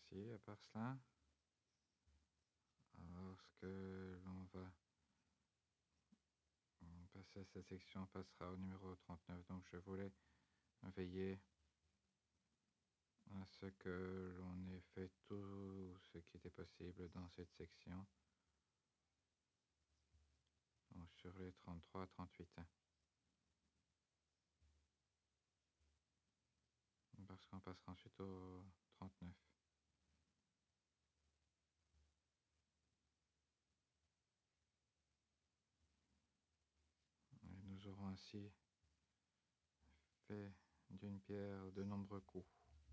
Merci. À part cela, lorsque l'on va passer à cette section, on passera au numéro 39. Donc je voulais veiller à ce que l'on ait fait tout ce qui était possible dans cette section. Donc sur les 33 à 38. Parce qu'on passera ensuite au 39. Et nous aurons ainsi fait d'une pierre de nombreux coups.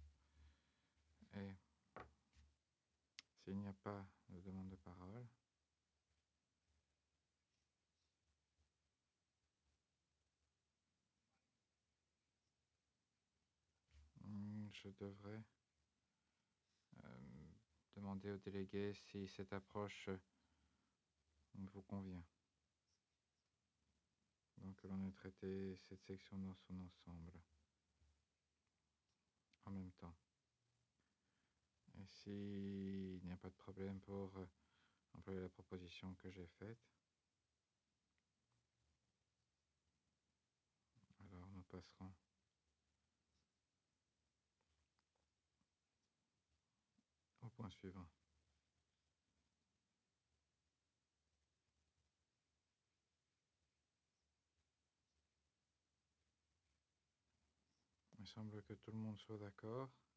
Et s'il n'y a pas de demande de parole, je devrais demander au délégué si cette approche vous convient. Donc l'on ait traité cette section dans son ensemble en même temps. Et s'il n'y a pas de problème pour employer la proposition que j'ai faite, alors nous passerons au point suivant. Il semble que tout le monde soit d'accord.